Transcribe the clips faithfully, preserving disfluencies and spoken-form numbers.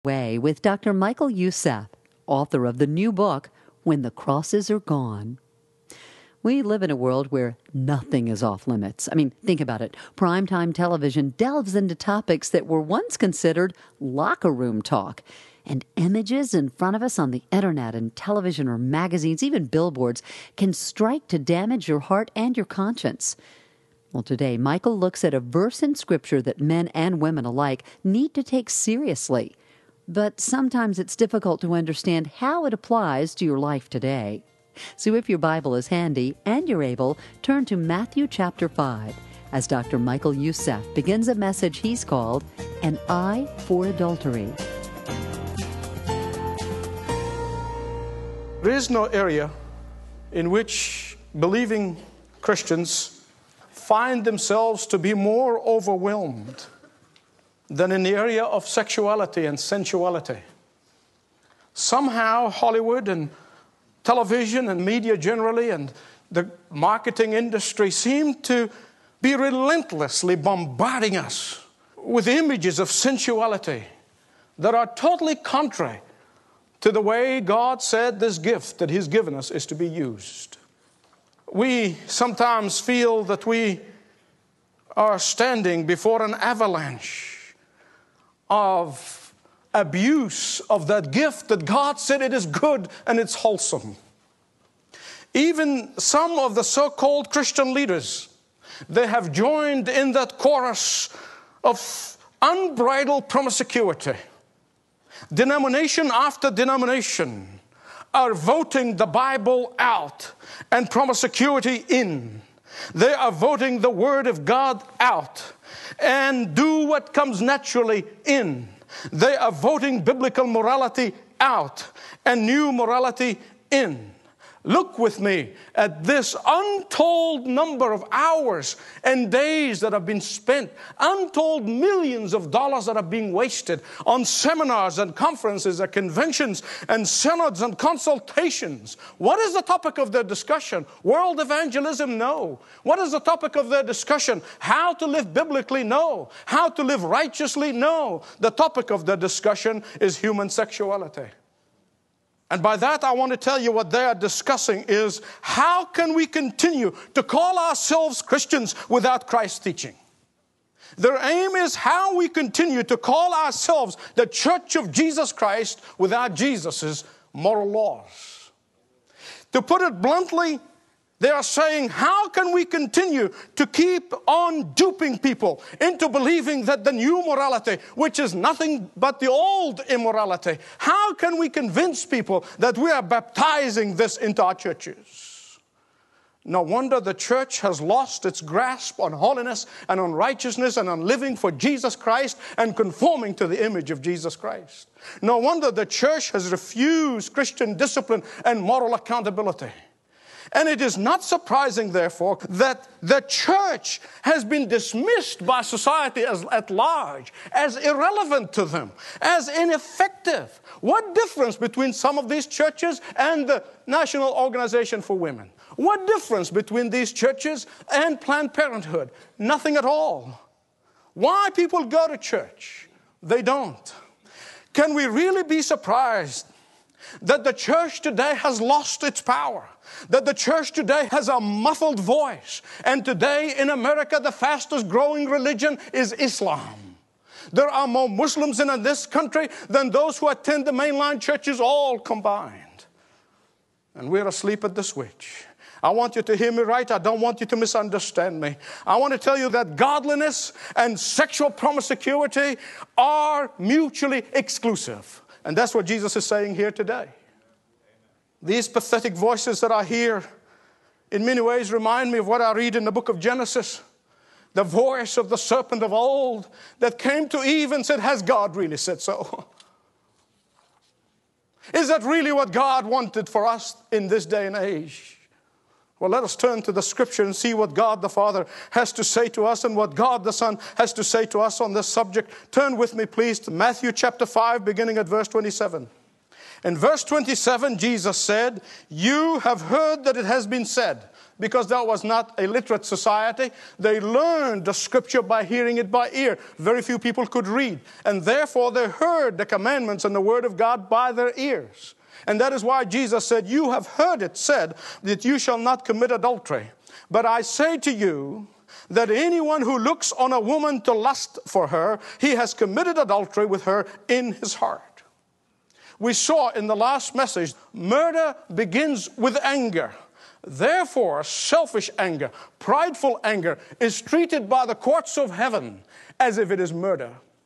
Way with Doctor Michael Youssef, author of the new book, When the Crosses Are Gone. We live in a world where nothing is off limits. I mean, think about it. Primetime television delves into topics that were once considered locker room talk. And images in front of us on the internet and television or magazines, even billboards, can strike to damage your heart and your conscience. Well, today, Michael looks at a verse in Scripture that men and women alike need to take seriously. But sometimes it's difficult to understand how it applies to your life today. So if your Bible is handy and you're able, turn to Matthew chapter five as Doctor Michael Youssef begins a message he's called An Eye for Adultery. There is no area in which believing Christians find themselves to be more overwhelmed than in the area of sexuality and sensuality. Somehow Hollywood and television and media generally and the marketing industry seem to be relentlessly bombarding us with images of sensuality that are totally contrary to the way God said this gift that He's given us is to be used. We sometimes feel that we are standing before an avalanche of abuse of that gift that God said it is good and it's wholesome. Even some of the so-called Christian leaders, they have joined in that chorus of unbridled promiscuity. Denomination after denomination are voting the Bible out and promiscuity in. They are voting the Word of God out and do what comes naturally in. They are voting biblical morality out and new morality in. Look with me at this untold number of hours and days that have been spent, untold millions of dollars that are being wasted on seminars and conferences and conventions and synods and consultations. What is the topic of their discussion? World evangelism? No. What is the topic of their discussion? How to live biblically? No. How to live righteously? No. The topic of their discussion is human sexuality. And by that, I want to tell you what they are discussing is how can we continue to call ourselves Christians without Christ's teaching? Their aim is how we continue to call ourselves the Church of Jesus Christ without Jesus' moral laws. To put it bluntly, they are saying, how can we continue to keep on duping people into believing that the new morality, which is nothing but the old immorality, how can we convince people that we are baptizing this into our churches? No wonder the church has lost its grasp on holiness and on righteousness and on living for Jesus Christ and conforming to the image of Jesus Christ. No wonder the church has refused Christian discipline and moral accountability. And it is not surprising, therefore, that the church has been dismissed by society as, at large, as irrelevant to them, as ineffective. What difference between some of these churches and the National Organization for Women? What difference between these churches and Planned Parenthood? Nothing at all. Why people go to church? They don't. Can we really be surprised that the church today has lost its power? That the church today has a muffled voice. And today in America, the fastest growing religion is Islam. There are more Muslims in this country than those who attend the mainline churches all combined. And we're asleep at the switch. I want you to hear me right. I don't want you to misunderstand me. I want to tell you that godliness and sexual promiscuity are mutually exclusive. And that's what Jesus is saying here today. These pathetic voices that I hear in many ways remind me of what I read in the book of Genesis. The voice of the serpent of old that came to Eve and said, has God really said so? Is that really what God wanted for us in this day and age? Well, let us turn to the Scripture and see what God the Father has to say to us and what God the Son has to say to us on this subject. Turn with me, please, to Matthew chapter five, beginning at verse twenty-seven. In verse twenty-seven, Jesus said, you have heard that it has been said, because that was not a literate society. They learned the Scripture by hearing it by ear. Very few people could read. And therefore they heard the commandments and the Word of God by their ears. And that is why Jesus said, you have heard it said that you shall not commit adultery. But I say to you that anyone who looks on a woman to lust for her, he has committed adultery with her in his heart. We saw in the last message, murder begins with anger. Therefore, selfish anger, prideful anger is treated by the courts of heaven as if it is murder.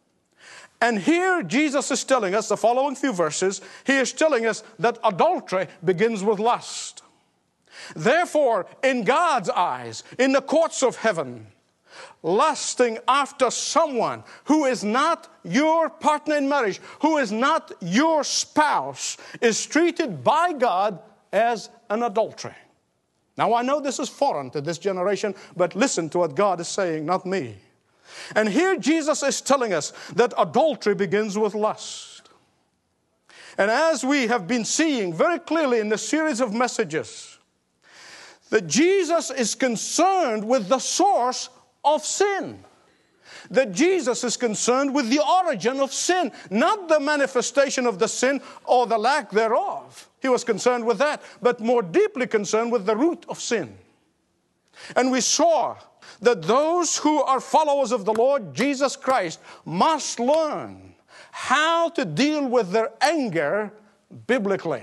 And here Jesus is telling us, the following few verses, he is telling us that adultery begins with lust. Therefore, in God's eyes, in the courts of heaven, lusting after someone who is not your partner in marriage, who is not your spouse, is treated by God as an adultery. Now, I know this is foreign to this generation, but listen to what God is saying, not me. And here Jesus is telling us that adultery begins with lust. And as we have been seeing very clearly in the series of messages, that Jesus is concerned with the source of sin. That Jesus is concerned with the origin of sin, not the manifestation of the sin or the lack thereof. He was concerned with that, but more deeply concerned with the root of sin. And we saw that those who are followers of the Lord Jesus Christ must learn how to deal with their anger biblically.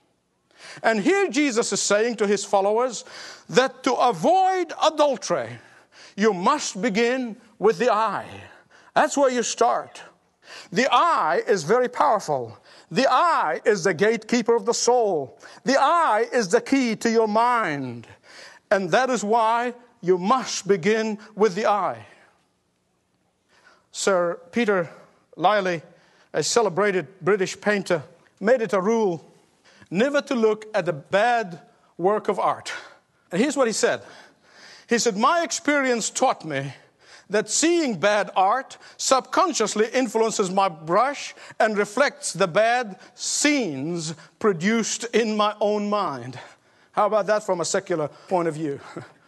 And here Jesus is saying to his followers that to avoid adultery, you must begin with the eye. That's where you start. The eye is very powerful. The eye is the gatekeeper of the soul. The eye is the key to your mind. And that is why you must begin with the eye. Sir Peter Lely, a celebrated British painter, made it a rule never to look at a bad work of art. And here's what he said. He said, my experience taught me that seeing bad art subconsciously influences my brush and reflects the bad scenes produced in my own mind. How about that from a secular point of view?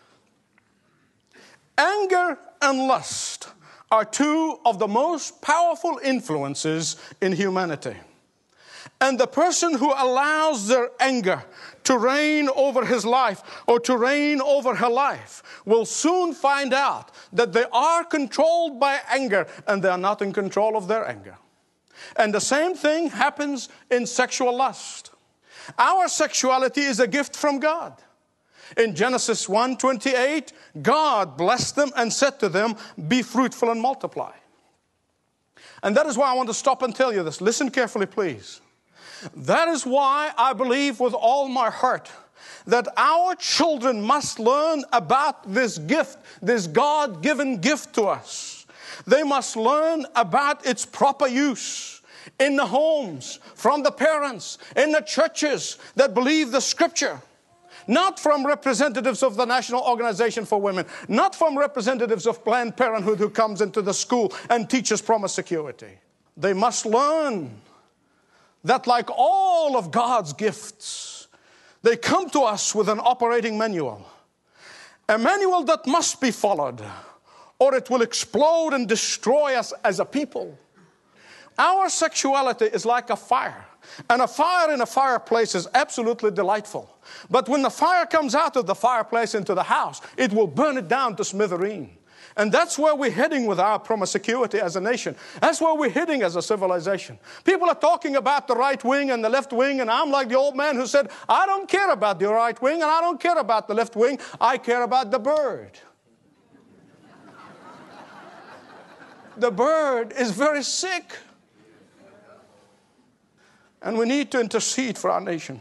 Anger and lust are two of the most powerful influences in humanity. And the person who allows their anger to reign over his life or to reign over her life will soon find out that they are controlled by anger and they are not in control of their anger. And the same thing happens in sexual lust. Our sexuality is a gift from God. In Genesis one twenty-eight, God blessed them and said to them, be fruitful and multiply. And that is why I want to stop and tell you this. Listen carefully, please. That is why I believe with all my heart that our children must learn about this gift, this God-given gift to us. They must learn about its proper use in the homes, from the parents, in the churches that believe the Scripture. Not from representatives of the National Organization for Women, not from representatives of Planned Parenthood who comes into the school and teaches promiscuity. They must learn that like all of God's gifts, they come to us with an operating manual. A manual that must be followed, or it will explode and destroy us as a people. Our sexuality is like a fire. And a fire in a fireplace is absolutely delightful. But when the fire comes out of the fireplace into the house, it will burn it down to smithereen. And that's where we're heading with our promiscuity as a nation. That's where we're heading as a civilization. People are talking about the right wing and the left wing, and I'm like the old man who said, I don't care about the right wing and I don't care about the left wing. I care about the bird. The bird is very sick. And we need to intercede for our nation.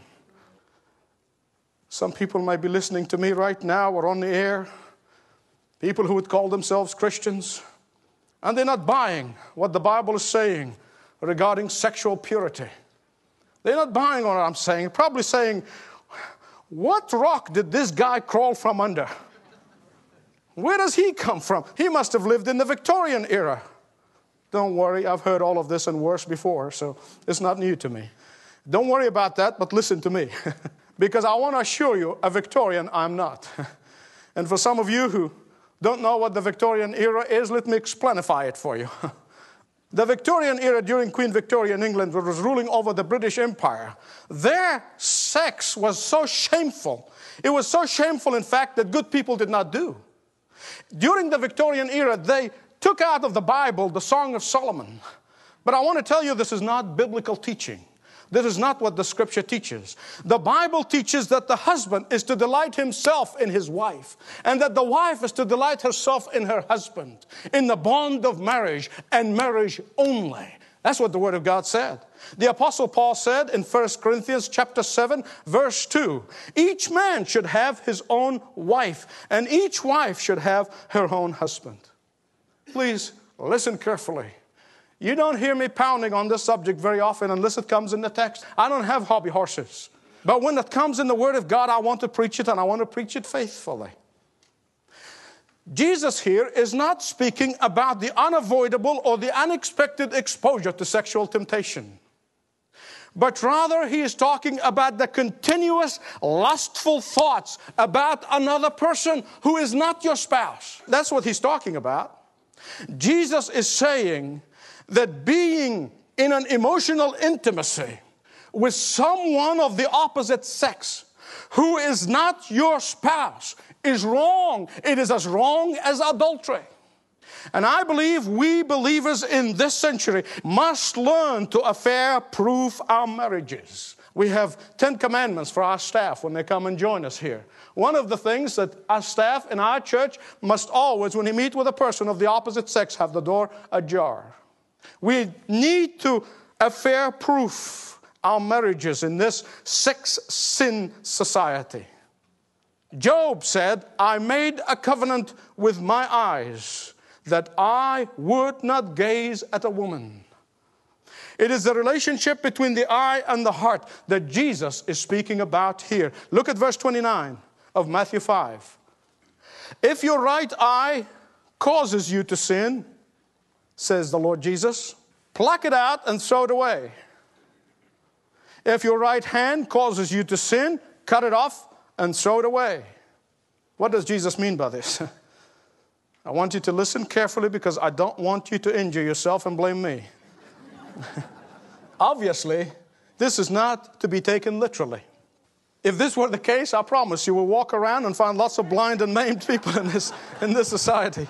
Some people might be listening to me right now or on the air. People who would call themselves Christians. And they're not buying what the Bible is saying regarding sexual purity. They're not buying what I'm saying. Probably saying, what rock did this guy crawl from under? Where does he come from? He must have lived in the Victorian era. Don't worry, I've heard all of this and worse before, so it's not new to me. Don't worry about that, but listen to me. Because I want to assure you, a Victorian, I'm not. And for some of you who don't know what the Victorian era is, let me explanify it for you. The Victorian era, during Queen Victoria in England, was ruling over the British Empire. Their sex was so shameful. It was so shameful, in fact, that good people did not do. During the Victorian era, they took out of the Bible the Song of Solomon. But I want to tell you, this is not biblical teaching. This is not what the Scripture teaches. The Bible teaches that the husband is to delight himself in his wife, and that the wife is to delight herself in her husband, in the bond of marriage, and marriage only. That's what the Word of God said. The Apostle Paul said in First Corinthians chapter seven, verse two, each man should have his own wife, and each wife should have her own husband. Please listen carefully. You don't hear me pounding on this subject very often unless it comes in the text. I don't have hobby horses. But when it comes in the Word of God, I want to preach it, and I want to preach it faithfully. Jesus here is not speaking about the unavoidable or the unexpected exposure to sexual temptation. But rather, he is talking about the continuous lustful thoughts about another person who is not your spouse. That's what he's talking about. Jesus is saying that being in an emotional intimacy with someone of the opposite sex who is not your spouse is wrong. It is as wrong as adultery. And I believe we believers in this century must learn to affair-proof our marriages. We have Ten Commandments for our staff when they come and join us here. One of the things that our staff in our church must always, when they meet with a person of the opposite sex, have the door ajar. We need to affair-proof our marriages in this sex-sin society. Job said, I made a covenant with my eyes that I would not gaze at a woman. It is the relationship between the eye and the heart that Jesus is speaking about here. Look at verse twenty-nine of Matthew five. If your right eye causes you to sin, says the Lord Jesus, pluck it out and throw it away. If your right hand causes you to sin, cut it off and throw it away. What does Jesus mean by this? I want you to listen carefully because I don't want you to injure yourself and blame me. Obviously, this is not to be taken literally. If this were the case, I promise you will walk around and find lots of blind and maimed people in this, in this society.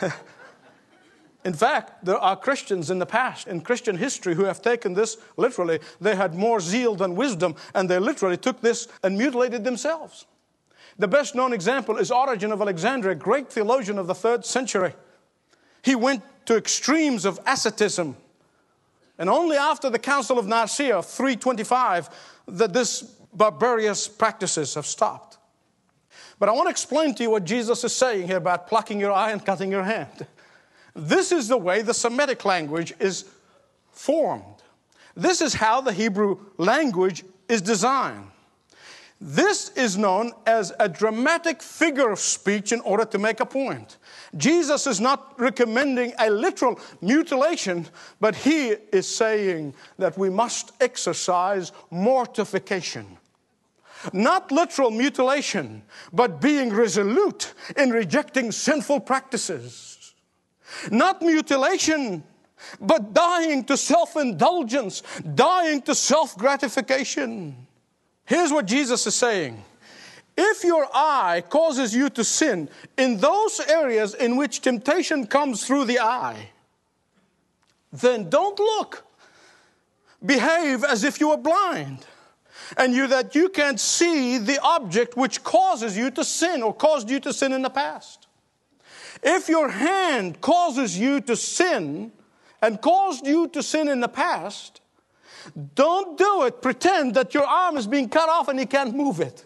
In fact, there are Christians in the past, in Christian history, who have taken this literally. They had more zeal than wisdom, and they literally took this and mutilated themselves. The best known example is Origen of Alexandria, a great theologian of the third century. He went to extremes of asceticism. And only after the Council of Nicaea of three twenty-five that this barbarous practices have stopped. But I want to explain to you what Jesus is saying here about plucking your eye and cutting your hand. This is the way the Semitic language is formed. This is how the Hebrew language is designed. This is known as a dramatic figure of speech in order to make a point. Jesus is not recommending a literal mutilation, but he is saying that we must exercise mortification. Not literal mutilation, but being resolute in rejecting sinful practices. Not mutilation, but dying to self-indulgence, dying to self-gratification. Here's what Jesus is saying. If your eye causes you to sin in those areas in which temptation comes through the eye, then don't look. Behave as if you are blind, and you that you can't see the object which causes you to sin or caused you to sin in the past. If your hand causes you to sin and caused you to sin in the past, don't do it. Pretend that your arm is being cut off and you can't move it.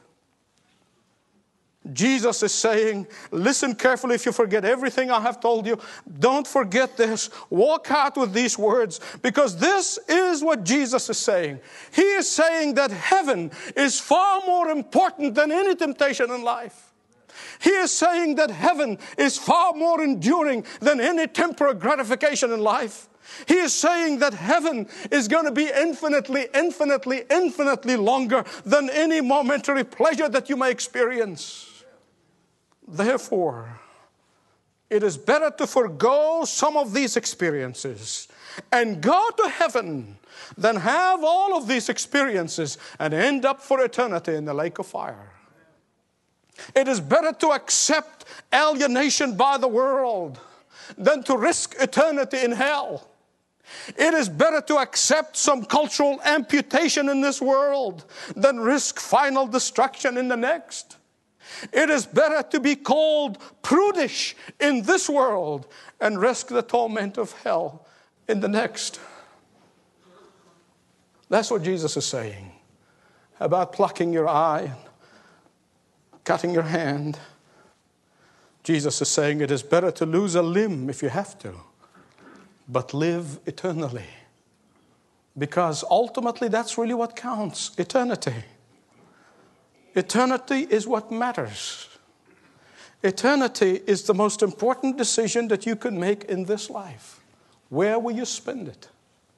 Jesus is saying, listen carefully if you forget everything I have told you. Don't forget this. Walk out with these words, because this is what Jesus is saying. He is saying that heaven is far more important than any temptation in life. He is saying that heaven is far more enduring than any temporary gratification in life. He is saying that heaven is going to be infinitely, infinitely, infinitely longer than any momentary pleasure that you may experience. Therefore, it is better to forego some of these experiences and go to heaven than have all of these experiences and end up for eternity in the lake of fire. It is better to accept alienation by the world than to risk eternity in hell. It is better to accept some cultural amputation in this world than risk final destruction in the next. It is better to be called prudish in this world and risk the torment of hell in the next. That's what Jesus is saying about plucking your eye, cutting your hand. Jesus is saying it is better to lose a limb if you have to, but live eternally. Because ultimately that's really what counts, eternity. Eternity is what matters. Eternity is the most important decision that you can make in this life. Where will you spend it?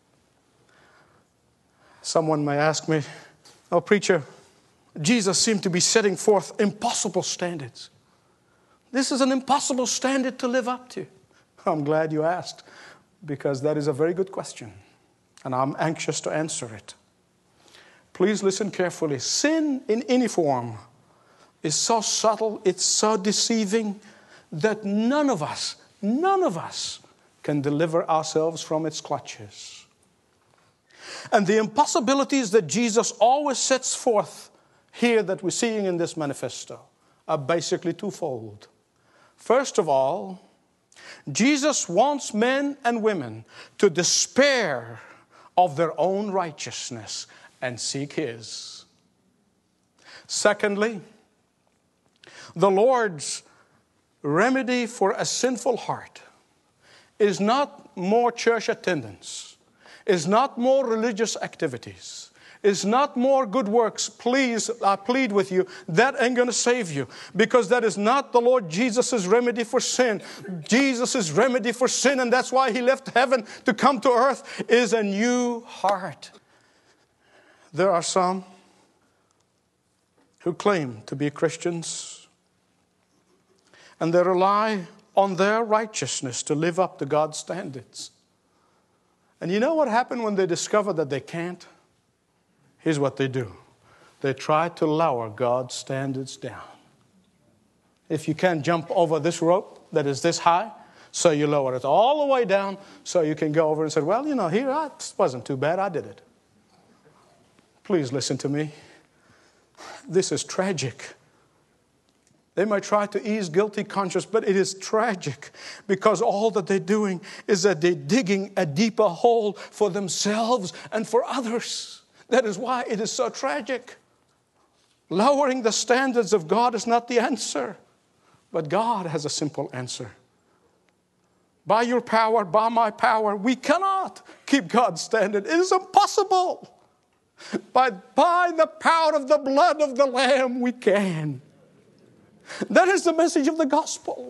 Someone may ask me, oh, preacher, Jesus seemed to be setting forth impossible standards. This is an impossible standard to live up to. I'm glad you asked, because that is a very good question, and I'm anxious to answer it. Please listen carefully. Sin in any form is so subtle, it's so deceiving, that none of us, none of us can deliver ourselves from its clutches. And the impossibilities that Jesus always sets forth here that we're seeing in this manifesto are basically twofold. First of all, Jesus wants men and women to despair of their own righteousness and seek His. Secondly, the Lord's remedy for a sinful heart is not more church attendance, is not more religious activities, is not more good works. Please, I plead with you, that ain't going to save you, because that is not the Lord Jesus' remedy for sin. Jesus' remedy for sin, and that's why He left heaven to come to earth, is a new heart. There are some who claim to be Christians, and they rely on their righteousness to live up to God's standards. And you know what happened when they discover that they can't? Here's what they do. They try to lower God's standards down. If you can't jump over this rope that is this high, so you lower it all the way down so you can go over and say, well, you know, here, it wasn't too bad, I did it. Please listen to me. This is tragic. They might try to ease guilty conscience, but it is tragic, because all that they're doing is that they're digging a deeper hole for themselves and for others. That is why it is so tragic. Lowering the standards of God is not the answer, but God has a simple answer. By your power, by my power, we cannot keep God's standard. It is impossible. But by the power of the blood of the Lamb, we can. That is the message of the gospel.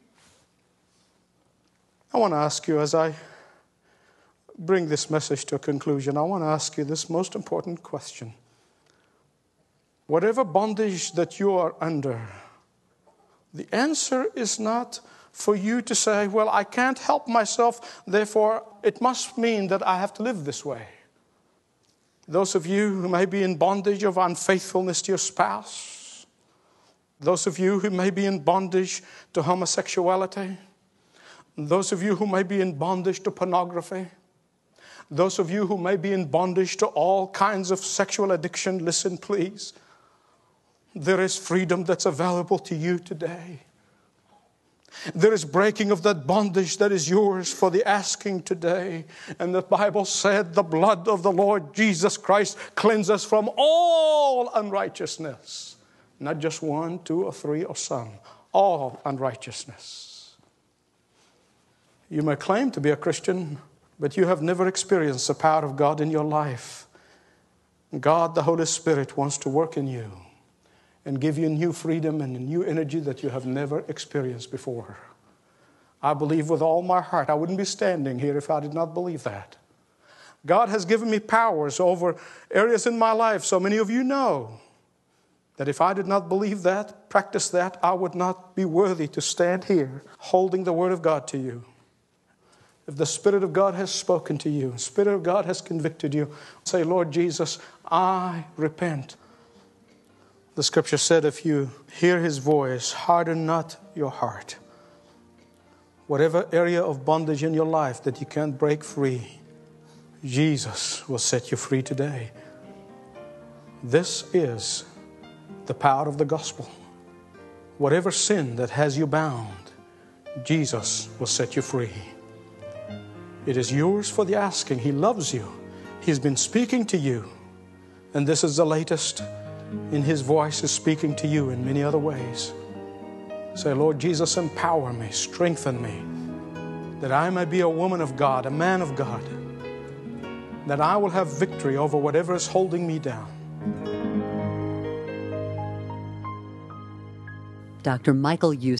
I want to ask you, as I bring this message to a conclusion, I want to ask you this most important question. Whatever bondage that you are under, the answer is not for you to say, well, I can't help myself, therefore it must mean that I have to live this way. Those of you who may be in bondage of unfaithfulness to your spouse, those of you who may be in bondage to homosexuality, those of you who may be in bondage to pornography, those of you who may be in bondage to all kinds of sexual addiction, listen, please. There is freedom that's available to you today. There is breaking of that bondage that is yours for the asking today. And the Bible said the blood of the Lord Jesus Christ cleanses us from all unrighteousness. Not just one, two, or three, or some. All unrighteousness. You may claim to be a Christian, but you have never experienced the power of God in your life. God, the Holy Spirit, wants to work in you and give you new freedom and a new energy that you have never experienced before. I believe with all my heart. I wouldn't be standing here if I did not believe that. God has given me powers over areas in my life. So many of you know that if I did not believe that, practice that, I would not be worthy to stand here holding the Word of God to you. If the Spirit of God has spoken to you, the Spirit of God has convicted you, say, Lord Jesus, I repent. The Scripture said, if you hear His voice, harden not your heart. Whatever area of bondage in your life that you can't break free, Jesus will set you free today. This is the power of the gospel. Whatever sin that has you bound, Jesus will set you free. It is yours for the asking. He loves you. He's been speaking to you. And this is the latest. In His voice is speaking to you in many other ways. Say, Lord Jesus, empower me, strengthen me, that I may be a woman of God, a man of God, that I will have victory over whatever is holding me down. Doctor Michael Youssef